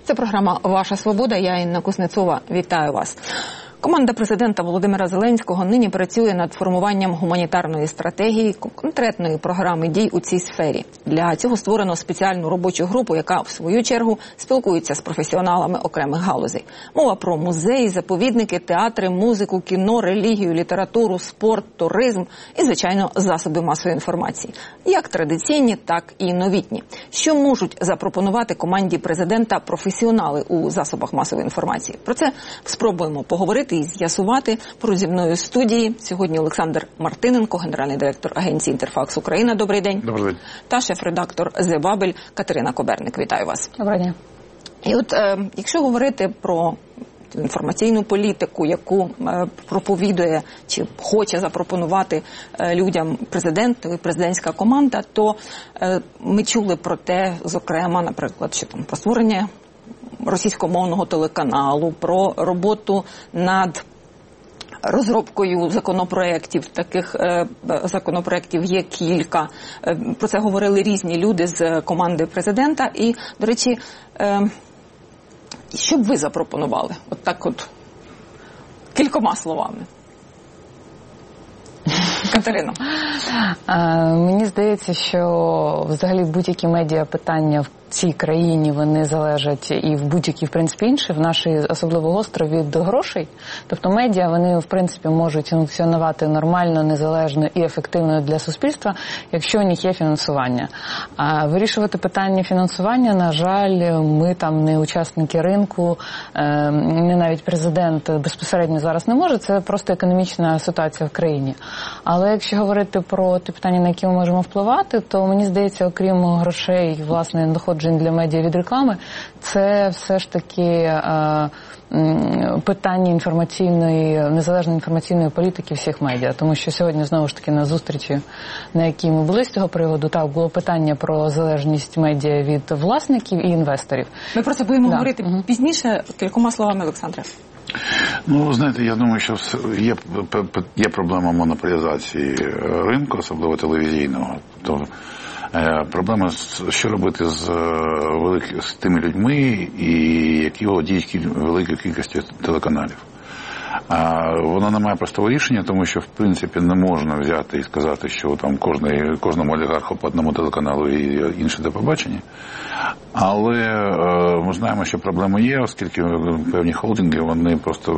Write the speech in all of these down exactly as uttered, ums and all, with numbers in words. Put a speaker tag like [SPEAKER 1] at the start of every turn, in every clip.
[SPEAKER 1] Це програма «Ваша свобода». Я Інна Кузнецова. Вітаю вас. Команда президента Володимира Зеленського нині працює над формуванням гуманітарної стратегії, конкретної програми дій у цій сфері. Для цього створено спеціальну робочу групу, яка, в свою чергу, спілкується з професіоналами окремих галузей. Мова про музеї, заповідники, театри, музику, кіно, релігію, літературу, спорт, туризм і, звичайно, засоби масової інформації. Як традиційні, так і новітні. Що можуть запропонувати команді президента професіонали у засобах масової інформації? Про це спробуємо поговорити і з'ясувати. Поруч зі мною в студії сьогодні Олександр Мартиненко, генеральний директор агенції «Інтерфакс Україна». Добрий день.
[SPEAKER 2] Добрий день.
[SPEAKER 1] Та шеф-редактор «Зе Бабель» Катерина Коберник. Вітаю вас.
[SPEAKER 3] Добрий день.
[SPEAKER 1] І от, е, якщо говорити про інформаційну політику, яку е, проповідує чи хоче запропонувати е, людям президент і президентська команда, то е, ми чули про те, зокрема, наприклад, що там про створення російськомовного телеканалу, про роботу над розробкою законопроєктів. Таких е, законопроєктів є кілька. Е, про це говорили різні люди з команди президента. І, до речі, е, що б ви запропонували? От так от, кількома словами. Катерино.
[SPEAKER 3] Мені здається, що взагалі будь-які медіа питання в цій країні, вони залежать і в будь-якій, в принципі, інші, в нашій особливо гостро від грошей. Тобто медіа, вони, в принципі, можуть функціонувати нормально, незалежно і ефективно для суспільства, якщо у них є фінансування. А вирішувати питання фінансування, на жаль, ми там не учасники ринку, не навіть президент безпосередньо зараз не може, це просто економічна ситуація в країні. Але якщо говорити про ті питання, на які ми можемо впливати, то мені здається, окрім грошей, власне, доходжень для медіа від реклами, це все ж таки е, питання інформаційної, незалежної інформаційної політики всіх медіа. Тому що сьогодні, знову ж таки, на зустрічі, на якій ми були з цього приводу, так, було питання про залежність медіа від власників і інвесторів.
[SPEAKER 1] Ми про це будемо
[SPEAKER 3] да.
[SPEAKER 1] говорити угу. пізніше. Кількома словами, Олександре.
[SPEAKER 2] Ну, знаєте, я думаю, що є, є проблема монополізації ринку, особливо телевізійного. То е, проблема, що робити з, велик, з тими людьми, і які володіють великою кількістю телеканалів. А вона не має простого рішення, тому що, в принципі, не можна взяти і сказати, що там кожний, кожному олігарху по одному телеканалу і інше до побачення. Але е, ми знаємо, що проблема є, оскільки певні холдинги, вони просто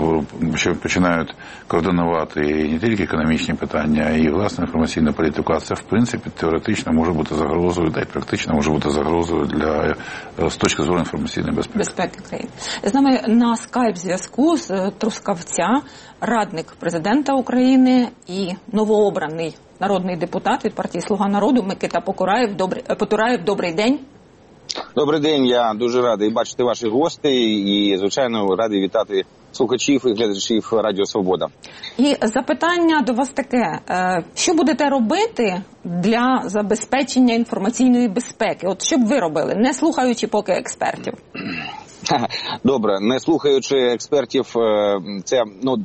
[SPEAKER 2] що починають координувати не тільки економічні питання, і власне інформаційну політику, а це, в принципі, теоретично може бути загрозою, та й практично може бути загрозою для, з точки зору інформаційної безпеки.
[SPEAKER 1] Безпеки країни. З нами на скайп-зв'язку з Трускавця радник президента України і новообраний народний депутат від партії «Слуга народу» Микита Покураєв. Добрий, Потураєв, добрий день.
[SPEAKER 4] Добрий день, я дуже радий бачити ваших гостей і, звичайно, радий вітати слухачів і глядачів Радіо Свобода.
[SPEAKER 1] І запитання до вас таке. Що будете робити для забезпечення інформаційної безпеки? От що б ви робили, не слухаючи поки експертів?
[SPEAKER 4] Добре, не слухаючи експертів, це, ну,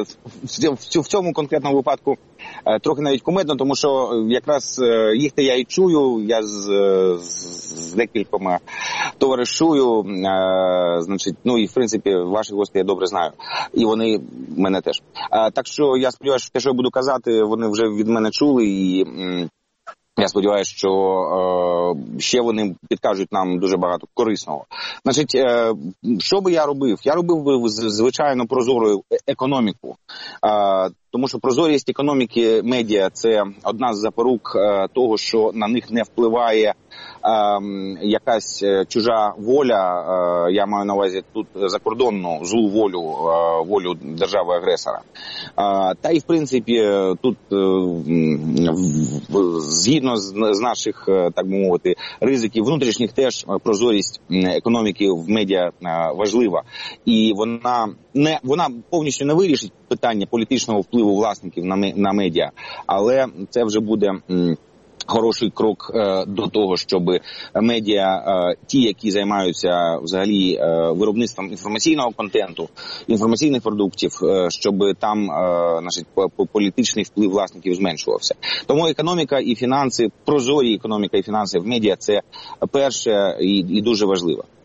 [SPEAKER 4] в цьому конкретному випадку трохи навіть кумедно, тому що якраз їх-то я і чую, я з, з декількома товаришую, значить, ну і в принципі ваших гостей я добре знаю, і вони мене теж. Так що я сподіваюся, що те, що я буду казати, вони вже від мене чули, і я сподіваюся, що е, ще вони підкажуть нам дуже багато корисного. Значить, е, що би я робив? Я робив би, звичайно, прозору економіку. Е, тому що прозорість економіки медіа – це одна з запорук е, того, що на них не впливає е, якась чужа воля, е, я маю на увазі тут закордонну злу волю, е, волю держави-агресора. Е, та і, в принципі, тут е, згідно з, з наших, так би мовити, ризиків внутрішніх, теж прозорість економіки в медіа е, важлива. І вона, не, вона повністю не вирішить питання політичного впливу власників на, на медіа, але це вже буде м, хороший крок е, до того, щоб медіа, е, ті, які займаються взагалі е, виробництвом інформаційного контенту, інформаційних продуктів, е, щоб там е, значить, політичний вплив власників зменшувався. Тому економіка і фінанси, прозорі економіка і фінанси в медіа – це перше і, і дуже важливо.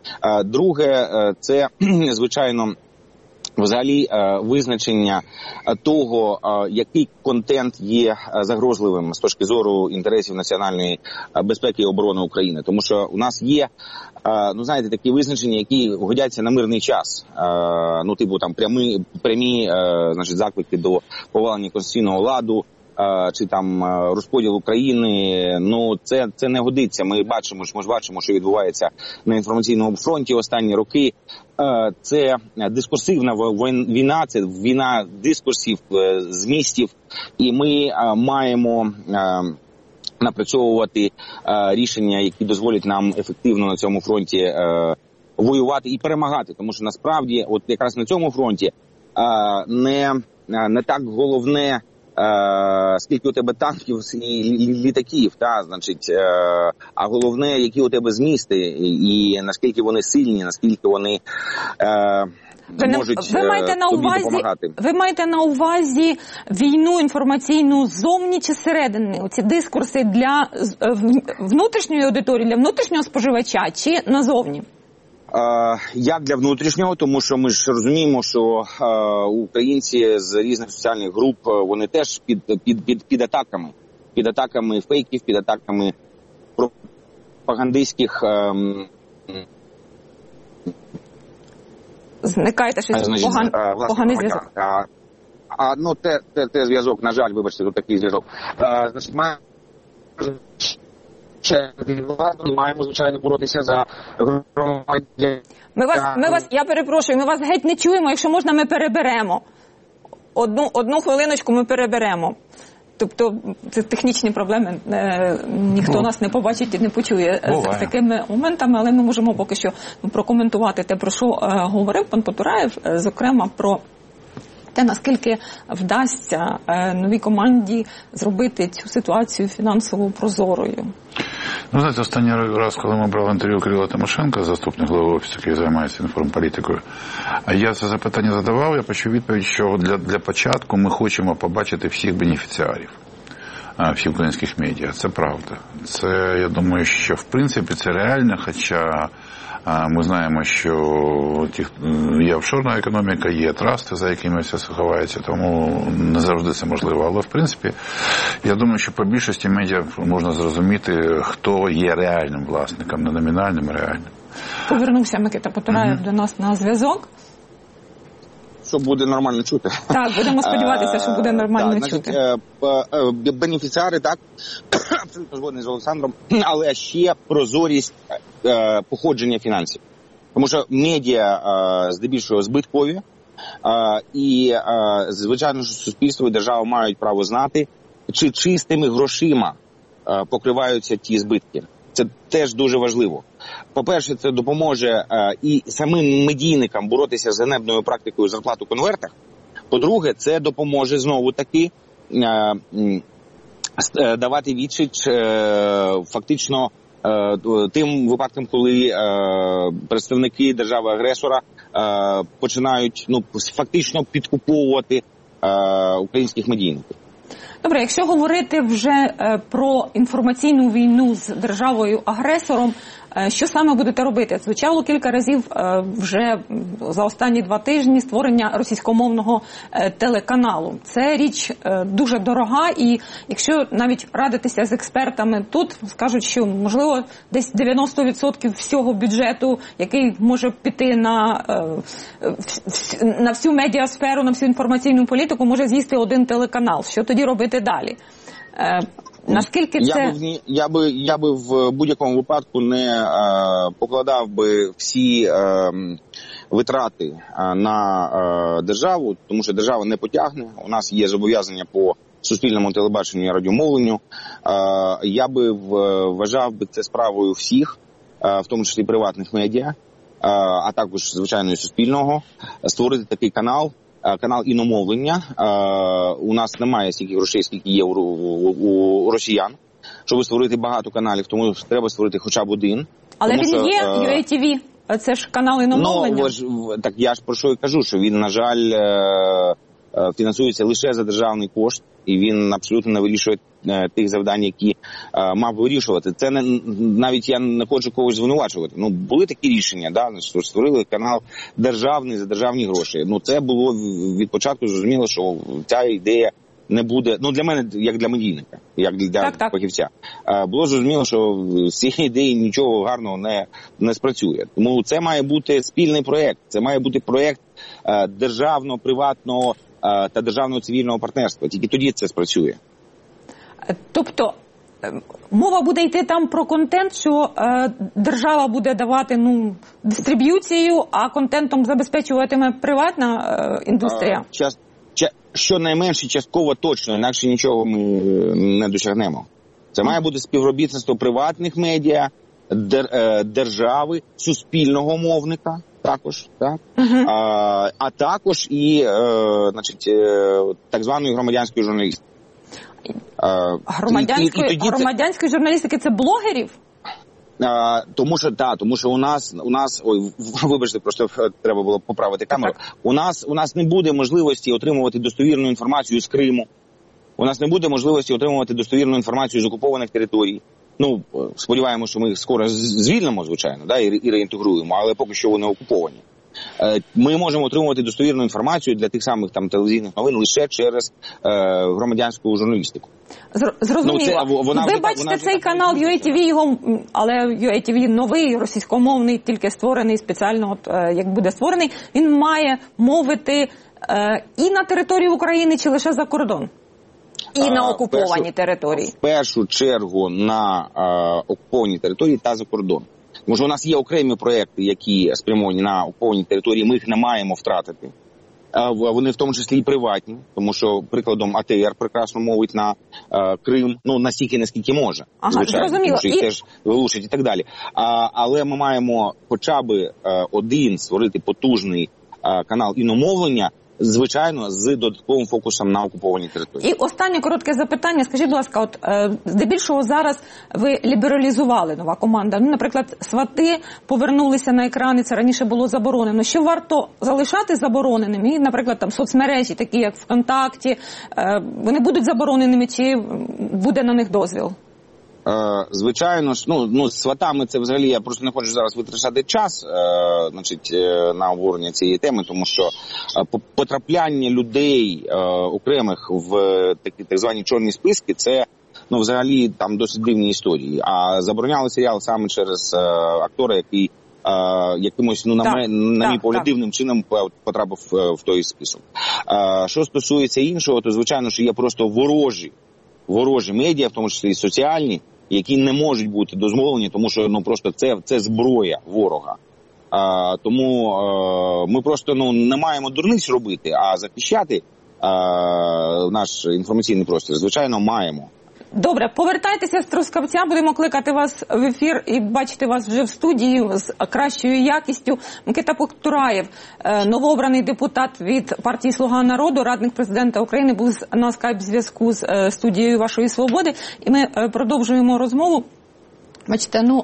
[SPEAKER 4] Друге, це, звичайно, взагалі визначення того, який контент є загрозливим з точки зору інтересів національної безпеки і оборони України. Тому що у нас є, ну знаєте, такі визначення, які годяться на мирний час. Ну, типу, там прямі, прямі значить, заклики до повалення конституційного ладу, чи там розподіл України, ну це, це не годиться. Ми бачимо, ми ж бачимо, що відбувається на інформаційному фронті останні роки. Це дискурсивна війна, це війна дискурсів, змістів, і ми маємо напрацьовувати рішення, які дозволять нам ефективно на цьому фронті воювати і перемагати. Тому що насправді, от якраз на цьому фронті не, не так головне, Uh, скільки у тебе танків і літаків, та, значить, uh, а головне, які у тебе змісти, і, і наскільки вони сильні, наскільки вони uh,
[SPEAKER 1] ви
[SPEAKER 4] можуть
[SPEAKER 1] ви маєте на
[SPEAKER 4] тобі
[SPEAKER 1] увазі,
[SPEAKER 4] допомагати.
[SPEAKER 1] Ви маєте на увазі війну інформаційну ззовні чи зсередини? Оці дискурси для внутрішньої аудиторії, для внутрішнього споживача чи назовні?
[SPEAKER 4] Як для внутрішнього, тому що ми ж розуміємо, що е, українці з різних соціальних груп, вони теж під, під, під, під атаками. Під атаками фейків, під атаками пропагандистських... Е,
[SPEAKER 1] Зникаєте щось,
[SPEAKER 4] значить,
[SPEAKER 1] поган...
[SPEAKER 4] власне,
[SPEAKER 1] поганий зв'язок.
[SPEAKER 4] А, а, ну, те, те, те зв'язок, на жаль, вибачте, тут такий зв'язок. А, значить, має... маємо, звичайно, боротися за громадян.
[SPEAKER 1] Ми вас, ми вас, я перепрошую, ми вас геть не чуємо, якщо можна, ми переберемо. Одну, одну хвилиночку ми переберемо. Тобто, це технічні проблеми, е, ніхто ну, нас не побачить і не почує з, з такими моментами, але ми можемо поки що прокоментувати те, про що е, говорив пан Потураєв, е, зокрема про те, наскільки вдасться е, новій команді зробити цю ситуацію фінансово прозорою.
[SPEAKER 2] Ну, знаєте, останній раз, коли ми брали інтерв'ю Кирила Тимошенка, заступник голови офісу, який займається інформполітикою, я це запитання задавав, я почув відповідь, що для, для початку ми хочемо побачити всіх бенефіціарів, всіх українських медіа. Це правда. Це, я думаю, що в принципі це реально, хоча ми знаємо, що є офшорна економіка, є трасти, за якими все сховається, тому не завжди це можливо. Але, в принципі, я думаю, що по більшості медіа можна зрозуміти, хто є реальним власником, не номінальним, а реальним.
[SPEAKER 1] Повернувся Микита Потураєв mm-hmm. до нас на зв'язок.
[SPEAKER 4] Що буде нормально чути.
[SPEAKER 1] Так, будемо сподіватися, що буде нормально так, чути.
[SPEAKER 4] Значить, бенефіціари, так, абсолютно згодний з Олександром, але ще прозорість походження фінансів. Тому що медіа здебільшого збиткові, і, звичайно, що суспільство і держава мають право знати, чи чистими грошима покриваються ті збитки. Це теж дуже важливо. По-перше, це допоможе е, і самим медійникам боротися з ганебною практикою зарплат у конвертах. По-друге, це допоможе знову-таки е, е, давати відсіч е, фактично е, тим випадкам, коли е, представники держави-агресора е, починають ну, фактично підкуповувати е, українських медійників.
[SPEAKER 1] Добре, якщо говорити вже е, про інформаційну війну з державою-агресором, е, що саме будете робити? Звучало кілька разів е, вже за останні два тижні створення російськомовного е, телеканалу. Це річ е, дуже дорога, і якщо навіть радитися з експертами тут, скажуть, що, можливо, десь дев'яносто відсотків всього бюджету, який може піти на, е, на всю медіасферу, на всю інформаційну політику, може з'їсти один телеканал. Що тоді робити далі? Е, наскільки це...
[SPEAKER 4] Я би, я би, я би в будь-якому випадку не е, покладав би всі е, витрати е, на е, державу, тому що держава не потягне. У нас є зобов'язання по суспільному телебаченню і радіомовленню. Е, я би вважав би це справою всіх, е, в тому числі приватних медіа, е, а також, звичайно, і суспільного, створити такий канал, канал іномовлення. У нас немає стільки грошей, скільки є у, у, у росіян, щоб створити багато каналів, тому треба створити хоча б один.
[SPEAKER 1] Але
[SPEAKER 4] тому,
[SPEAKER 1] він
[SPEAKER 4] що,
[SPEAKER 1] є, ю ей ті ві, це ж канал іномовлення.
[SPEAKER 4] Ну, так я ж про що і кажу, що він, на жаль, фінансується лише за державний кошт, і він абсолютно не вирішує тих завдань, які мав вирішувати. Це не, навіть я не хочу когось звинувачувати. Ну, були такі рішення, да, що створили канал державний за державні гроші. Ну, це було від початку зрозуміло, що ця ідея не буде, ну для мене, як для медійника, як для так, так. фахівця, було зрозуміло, що з цієї ідеї нічого гарного не, не спрацює. Тому це має бути спільний проєкт, це має бути проєкт державного, приватного та державного цивільного партнерства. Тільки тоді це спрацює.
[SPEAKER 1] Тобто мова буде йти там про контент, що е, держава буде давати ну, дистриб'юцію, а контентом забезпечуватиме приватна е, індустрія?
[SPEAKER 4] А, час, ча, щонайменше частково точно, інакше нічого ми не досягнемо. Це має бути співробітництво приватних медіа, дер, е, держави, суспільного мовника також, так? Uh-huh. а, а також і е, значить, е, так званої громадянської журналістики.
[SPEAKER 1] Громадянської, і, і, і громадянської це... журналістики – це блогерів?
[SPEAKER 4] А, тому що, так, тому що у нас, у нас, ой, вибачте, просто треба було поправити камеру. Так. У нас, у нас не буде можливості отримувати достовірну інформацію з Криму. У нас не буде можливості отримувати достовірну інформацію з окупованих територій. Ну, сподіваємося, що ми їх скоро звільнимо, звичайно, да, і, і реінтегруємо, але поки що вони окуповані. Ми можемо отримувати достовірну інформацію для тих самих там телевізійних новин лише через е, громадянську журналістику.
[SPEAKER 1] Зрозуміло. Ну, це, вона ви вже, бачите вона цей вже... канал ю ей ті ві, його, але ю ей ті ві новий, російськомовний, тільки створений спеціально, от, е, як буде створений, він має мовити е, і на території України, чи лише за кордон? І а, на окупованій першу, території? В першу чергу на е, окупованій території та за кордон.
[SPEAKER 4] Тому що у нас є окремі проекти, які спрямовані на окуповані території, ми їх не маємо втратити. Вони в тому числі і приватні, тому що, прикладом, а те ер прекрасно мовить на е, Крим, ну, настільки, наскільки може, ага, звичайно, зрозуміло. Тому що їх і... теж вилучать і так далі. А, але ми маємо хоча б е, один створити потужний е, канал іномовлення, звичайно, з додатковим фокусом на окупованій території.
[SPEAKER 1] І останнє коротке запитання. Скажіть, будь ласка, от е, здебільшого зараз ви лібералізували, нова команда. Ну, наприклад, свати повернулися на екрани, це раніше було заборонено. Що варто залишати забороненими? І, наприклад, там соцмережі, такі як ВКонтакті, е, вони будуть забороненими чи буде на них дозвіл?
[SPEAKER 4] Звичайно ж, ну, ну, з сватами це взагалі, я просто не хочу зараз витрачати час, е, значить, е, на обговорення цієї теми, тому що е, потрапляння людей е, окремих в такі так звані чорні списки, це, ну, взагалі, там досить дивні історії. А забороняли серіал саме через е, актора, який е, якимось, ну, на, так, на мій погляд, дивним чином потрапив в той список. Е, що стосується іншого, то, звичайно, що є просто ворожі, ворожі медіа, в тому числі і соціальні, які не можуть бути дозволені, тому що ну просто це, це зброя ворога. А, тому а, ми просто ну не маємо дурниць робити, а захищати а, наш інформаційний простір, звичайно, маємо.
[SPEAKER 1] Добре, повертайтеся з Трускавця, будемо кликати вас в ефір і бачити вас вже в студії з кращою якістю. Микита Потураєв, новообраний депутат від партії «Слуга народу», радник президента України, був на скайп-зв'язку з студією «Вашої свободи». І ми продовжуємо розмову. Бачите, ну,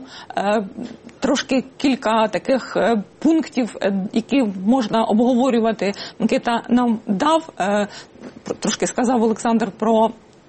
[SPEAKER 1] трошки кілька таких пунктів, які можна обговорювати, Микита нам дав. Трошки сказав Олександр про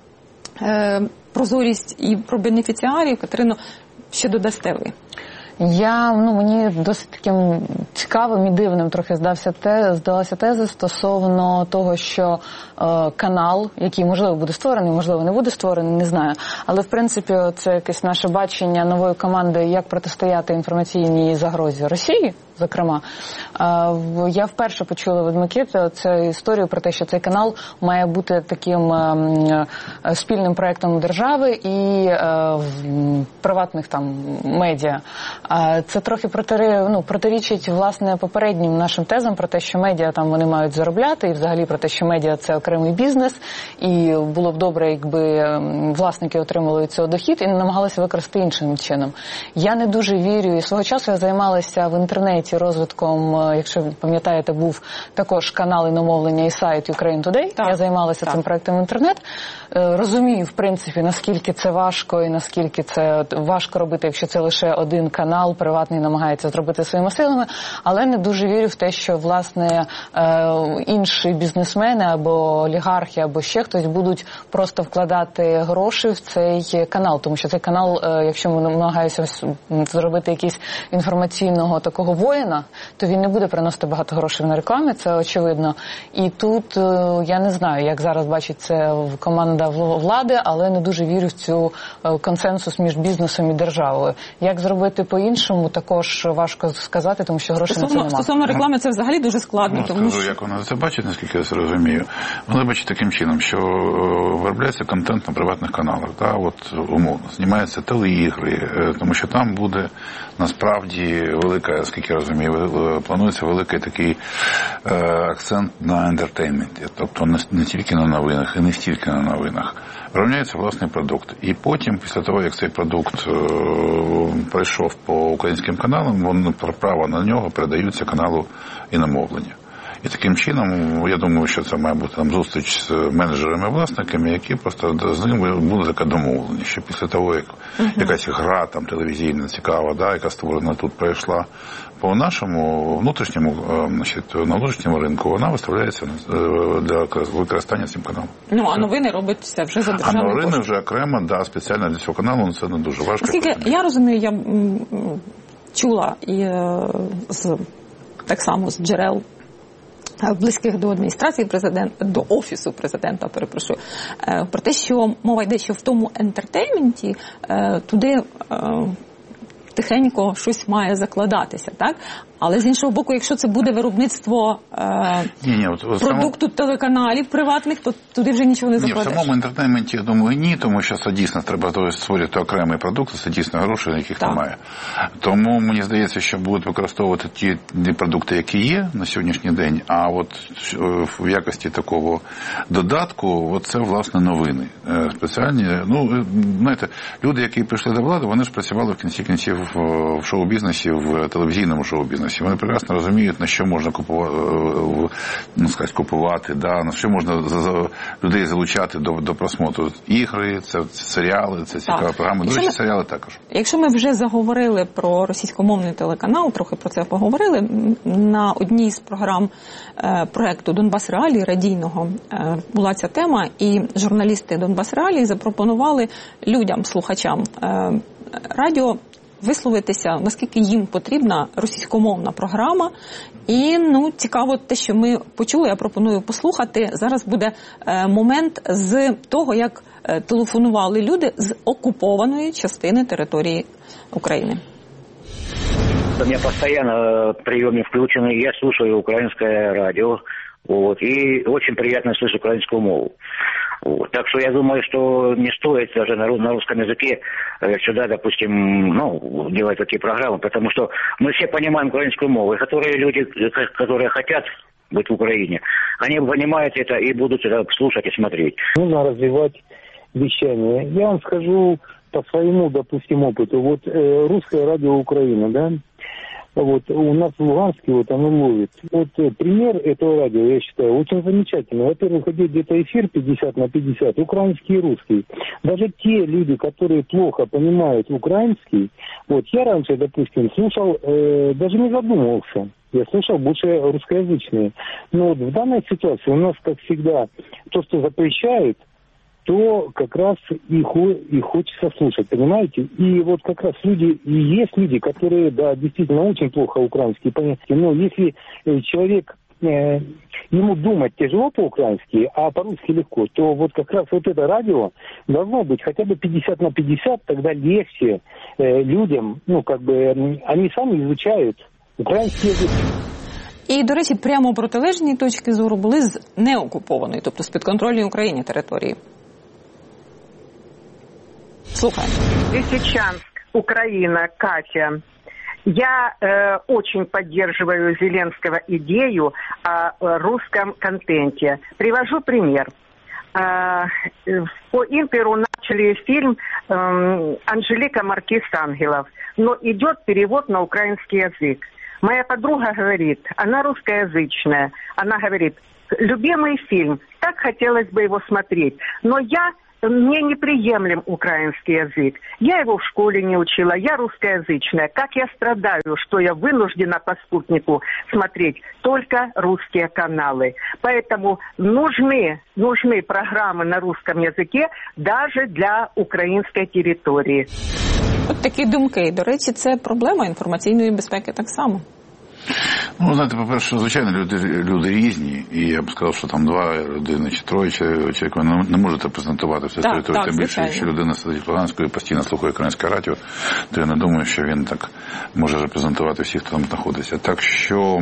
[SPEAKER 1] прозорість і про бенефіціарів. Катерино, що додасте ви?
[SPEAKER 3] Я, ну, мені досить таким цікавим і дивним трохи здався те, здалася теза стосовно того, що е, канал, який, можливо, буде створений, можливо, не буде створений, не знаю. Але, в принципі, це якесь наше бачення нової команди, як протистояти інформаційній загрозі Росії, зокрема. Е, я вперше почула від Микити цю історію про те, що цей канал має бути таким е, е, спільним проєктом держави і е, приватних там медіа. Це трохи протирі, ну, протирічить, власне, попереднім нашим тезам про те, що медіа там вони мають заробляти, і взагалі про те, що медіа – це окремий бізнес, і було б добре, якби власники отримали від цього дохід і не намагалися використати іншим чином. Я не дуже вірю, і свого часу я займалася в інтернеті зайняті розвитком, якщо ви пам'ятаєте, був також канал іномовлення і сайт Ukraine Today. Так. Я займалася так. цим проектом в інтернет. Розумію, в принципі, наскільки це важко і наскільки це важко робити, якщо це лише один канал, приватний намагається зробити своїми силами, але не дуже вірю в те, що, власне, інші бізнесмени або олігархи, або ще хтось будуть просто вкладати гроші в цей канал, тому що цей канал, якщо ми намагаємося зробити якийсь інформаційного такого воїна, то він не буде приносити багато грошей на рекламі, це очевидно. І тут я не знаю, як зараз бачить це команда влади, але не дуже вірю в цю консенсус між бізнесом і державою. Як зробити по-іншому, також важко сказати, тому що грошей на це немає.
[SPEAKER 1] Стосовно реклами це взагалі дуже складно.
[SPEAKER 2] Ну,
[SPEAKER 1] тому
[SPEAKER 2] скажу,
[SPEAKER 1] що...
[SPEAKER 2] як вона це бачить, наскільки я це розумію. Вони бачать таким чином, що виробляється контент на приватних каналах, та, от, умовно, знімаються телеігри, тому що там буде насправді велика, скільки я розумію, планується великий такий е, акцент на ентертейменті, тобто не, не тільки на новинах і не стільки на новинах. Виробляється власний продукт. І потім, після того, як цей продукт е, пройшов по українським каналам, вони, право на нього передаються каналу іномовлення. І таким чином, я думаю, що це має бути там зустріч з менеджерами-власниками, які просто з ними буде така домовлення, що після того, як uh-huh. якась гра там телевізійна цікава, да, яка створена тут, пройшла по нашому внутрішньому, значить, на внутрішньому ринку, вона виставляється для використання цим каналом.
[SPEAKER 1] Ну, а новини робиться вже за державний кошт.
[SPEAKER 2] А новини вже окремо, да, спеціально для цього каналу, це не дуже важко.
[SPEAKER 1] Оскільки я розумію, я чула і з, так само з джерел близьких до адміністрації президента, до офісу президента, перепрошую, про те, що мова йде, що в тому ентертейменті туди тихенько щось має закладатися, так? Але з іншого боку, якщо це буде виробництво е, ні, ні, от, продукту само... телеканалів приватних, то туди вже нічого не закладеш.
[SPEAKER 2] Ні, в самому ентертейменті, я думаю, ні, тому що це дійсно треба створювати окремий продукт, це дійсно гроші, яких так. немає. Тому мені здається, що будуть використовувати ті продукти, які є на сьогоднішній день, а от в якості такого додатку, от це, власне, новини. Спеціальні, ну, знаєте, люди, які прийшли до влади, вони ж працювали в кінці кінців в шоу-бізнесі, в телевізійному шоу-бізнесі. Вони прекрасно розуміють, на що можна купувати, ну, сказати, купувати, да, на що можна людей залучати до, до просмотру. Ігри, це серіали, це цікаві програми. До речі, серіали також.
[SPEAKER 1] Якщо ми вже заговорили про російськомовний телеканал, трохи про це поговорили, на одній з програм е, проекту «Донбас Реалії» радійного е, була ця тема, і журналісти «Донбас Реалії» запропонували людям, слухачам е, радіо, висловитися, наскільки їм потрібна російськомовна програма. І, ну, цікаво те, що ми почули, я пропоную послухати. Зараз буде е, момент з того, як е, телефонували люди з окупованої частини території України.
[SPEAKER 5] У меня постоянно приемник включенный, я слушаю украинское радио, вот, и очень приятно слышать украинскую мову. Вот. Так что я думаю, что не стоит даже на, на русском языке сюда, допустим, ну, делать такие программы, потому что мы все понимаем украинскую мову, и которые люди, которые хотят быть в Украине, они понимают это и будут это слушать и смотреть.
[SPEAKER 6] Нужно развивать вещание. Я вам скажу по своему, допустим, опыту. Вот э, русское радио Украина, да, вот у нас в Луганске вот оно ловит. Вот э, пример этого радио, я считаю, очень замечательный. Во-первых, идет где-то эфир пятьдесят на пятьдесят, украинский и русский. Даже те люди, которые плохо понимают украинский, вот я раньше, допустим, слушал, э, даже не задумывался. Я слушал больше русскоязычные. Но вот в данной ситуации у нас, как всегда, то, что запрещают, то как раз и, хо, и хочется слушать, понимаете? И вот как раз люди, и есть люди, которые, да, действительно очень плохо украинский, понимаете? Но если человек, э, ему думать тяжело по-украински, а по-русски легко, то вот как раз вот это радио должно быть хотя бы пятьдесят на пятьдесят, тогда легче э, людям, ну, как бы, э, они сами изучают український язик.
[SPEAKER 1] І, до речі, прямо протилежні точки зору були з неокупованої, тобто з підконтрольної Україні території. Слухаємо.
[SPEAKER 7] Лисичанск, Украина, Катя. Я э, очень поддерживаю Зеленского идею о русском контенте. Привожу пример. Э, по Интеру начали фильм э, «Анжелика Маркиз Ангелов», но идет перевод на украинский язык. Моя подруга говорит, она русскоязычная, она говорит, любимый фильм, так хотелось бы его смотреть, но я... Мне неприемлем украинский язык. Я его в школе не учила, я русскоязычная. Как я страдаю, что я вынуждена по спутнику смотреть только русские каналы. Поэтому нужны, нужны программы на русском языке даже для української території.
[SPEAKER 1] От такі думки. До речі, це проблема інформаційної безпеки так само.
[SPEAKER 2] Ну, знаєте, по-перше, звичайно, люди, люди різні, і я б сказав, що там два людини чи троє чоловік, ви не можете презентувати всю територію, тим більше, якщо людина сидить в Луганську і постійно слухає українське радіо, то я не думаю, що він так може репрезентувати всіх, хто там знаходиться. Так що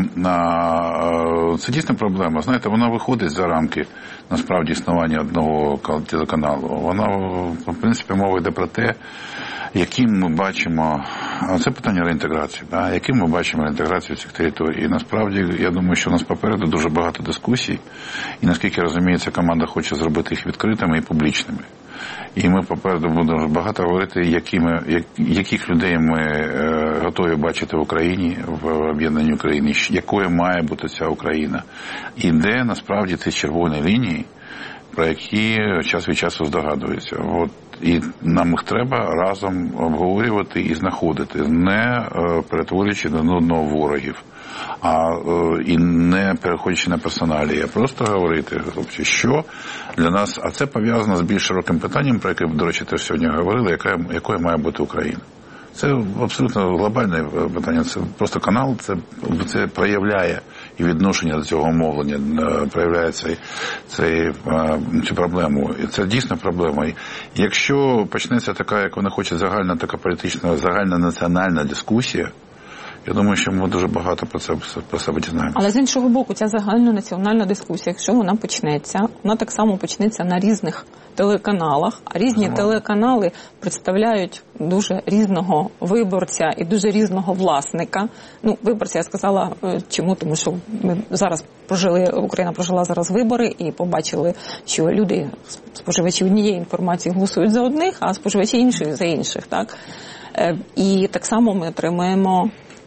[SPEAKER 2] це дійсно проблема. Знаєте, вона виходить за рамки, насправді, існування одного телеканалу. Вона, в принципі, мова йде про те, яким ми бачимо, це питання реінтеграції, да? Яким ми бачимо реінтеграцію цих територій. І насправді, я думаю, що у нас попереду дуже багато дискусій, і наскільки я розумію, ця команда хоче зробити їх відкритими і публічними. І ми попереду будемо багато говорити, якими, як, яких людей ми е, готові бачити в Україні, в об'єднаній Україні, якою має бути ця Україна. І де, насправді, ці червоні лінії, про які час від часу здогадуються. От. І нам їх треба разом обговорювати і знаходити, не перетворюючи на нудного ворогів, а і не переходячи на персоналі, а просто говорити, що для нас, а це пов'язано з більш широким питанням, про яке, до речі, теж сьогодні говорили, яка, якою має бути Україна. Це абсолютно глобальне питання, це просто канал, це, це проявляє і відношення до цього мовлення, проявляє цей, цей, цю проблему. І це дійсно проблема. І якщо почнеться така, як вона хоче, загальна така політична, загальна національна дискусія, я думаю, що ми дуже багато про це про себе дізнаємося.
[SPEAKER 1] Але з іншого боку, ця загальнонаціональна дискусія, якщо вона почнеться, вона так само почнеться на різних телеканалах, а різні Знову. телеканали представляють дуже різного виборця і дуже різного власника. Ну, виборця, я сказала, чому? Тому що ми зараз прожили, Україна прожила зараз вибори і побачили, що люди, споживачі однієї інформації голосують за одних, а споживачі іншої за інших, так? І так само ми отримаємо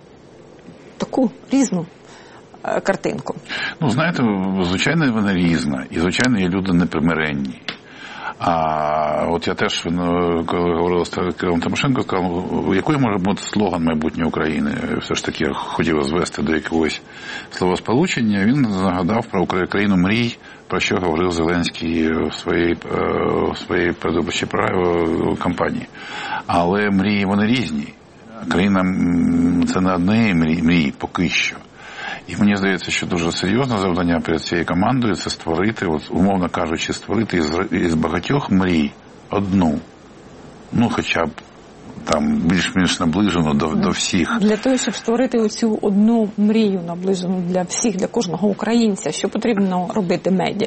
[SPEAKER 1] таку різну картинку.
[SPEAKER 2] Ну, знаєте, звичайно, вона різна. І, звичайно, є люди непримиренні. А от я теж, коли говорив з Кирилом Тимошенко, сказав, який може бути слоган майбутньої України? Все ж таки хотів звести до якогось словосполучення. Він згадав про країну мрій, про що говорив Зеленський в своїй, в своїй передвиборчій кампанії. Але мрії, вони різні. Країна – це не одне мрії, мрії поки що. І мені здається, що дуже серйозне завдання перед цією командою – це створити, от, умовно кажучи, створити із, із багатьох мрій одну. Ну, хоча б там більш-менш наближену до, до всіх.
[SPEAKER 1] Для того, щоб створити оцю одну мрію наближену для всіх, для кожного українця, що потрібно робити медіа?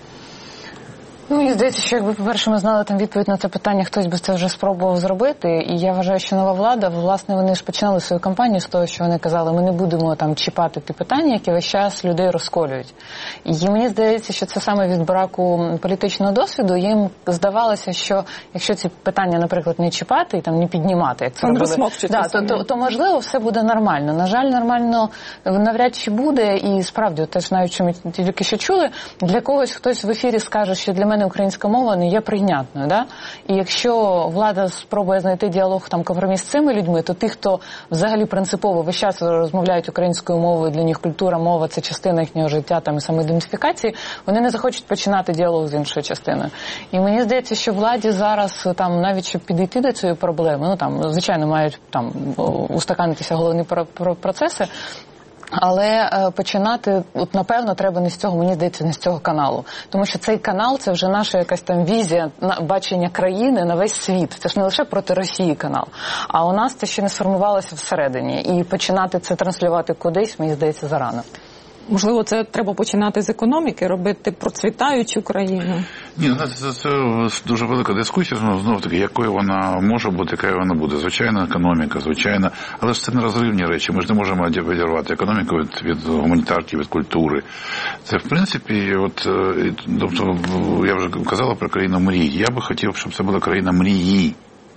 [SPEAKER 3] Ну, мені здається, що якби, по-перше, ми знали там відповідь на це питання, хтось би це вже спробував зробити. І я вважаю, що нова влада, власне, вони ж починали свою кампанію з того, що вони казали, ми не будемо там чіпати ті питання, які весь час людей розколюють. І мені здається, що це саме від браку політичного досвіду. Їм здавалося, що якщо ці питання, наприклад, не чіпати і там не піднімати, як це робили, да, то, то, то, можливо, все буде нормально. На жаль, нормально навряд чи буде. І справді, теж навіть, що ми тільки що чули, для когось хтось в ефірі скаже, що для мене українська мова не є прийнятною, да? І якщо влада спробує знайти діалог, там, компроміс з цими людьми, то ті, хто взагалі принципово весь час розмовляють українською мовою, для них культура, мова – це частина їхнього життя там, і самоідентифікації, вони не захочуть починати діалог з іншою частиною. І мені здається, що владі зараз, там, навіть щоб підійти до цієї проблеми, ну, там, звичайно, мають там, устаканитися головні процеси, але е, починати, от, напевно, треба не з цього, мені здається, не з цього каналу. Тому що цей канал – це вже наша якась там візія, на, бачення країни на весь світ. Це ж не лише проти Росії канал. А у нас це ще не сформувалося всередині. І починати це транслювати кудись, мені здається, зарано.
[SPEAKER 1] Можливо, це треба починати з економіки, робити процвітаючу країну?
[SPEAKER 2] Ні, це, це дуже велика дискусія, знову таки, якою вона може бути, якою вона буде. Звичайно, економіка, звичайно, але ж це нерозривні речі. Ми ж не можемо відірвати економіку від, від гуманітарки, від культури. Це, в принципі, от, тобто, я вже казала про країну мрій. Я би хотів, щоб це була країна мрії.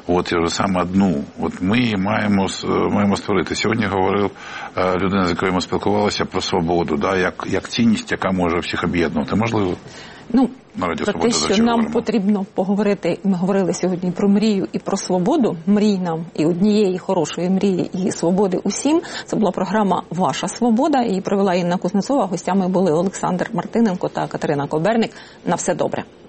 [SPEAKER 2] От і саме одну. От ми її маємо, маємо створити. Сьогодні говорив людина, з якою ми спілкувалися, про свободу, да, як, як цінність, яка може всіх об'єднувати. Можливо,
[SPEAKER 1] ну,
[SPEAKER 2] на Радіо
[SPEAKER 1] про те,
[SPEAKER 2] Свобода
[SPEAKER 1] що нам
[SPEAKER 2] говоримо.
[SPEAKER 1] потрібно поговорити, ми говорили сьогодні про мрію і про свободу, мрій нам і однієї хорошої мрії і свободи усім. Це була програма «Ваша свобода», її провела Інна Кузнецова. Гостями були Олександр Мартиненко та Катерина Коберник. На все добре.